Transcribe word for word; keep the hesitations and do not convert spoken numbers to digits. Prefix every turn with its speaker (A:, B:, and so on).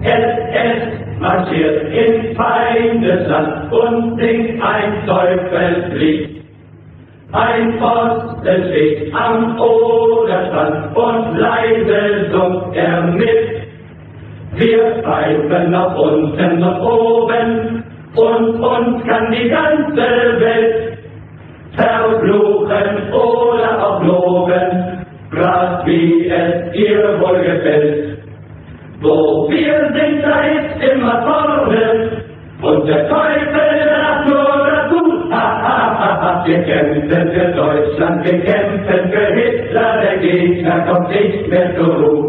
A: S S marschiert in Feindesland und singt ein Teufelslied. Ein Pfosten steht am Oderstrand und leise summt er mit. Wir pfeifen nach unten, nach oben und uns kann die ganze Welt verfluchen oder auch loben, grad wie es ihr wohl gefällt. Wo wir sind, da ist immer vorne und der Teufel sagt nur dazu, ha, ha, ha, ha. Wir kämpfen für Deutschland, wir kämpfen für Hitler, der Gegner kommt nicht mehr zur Ruhe.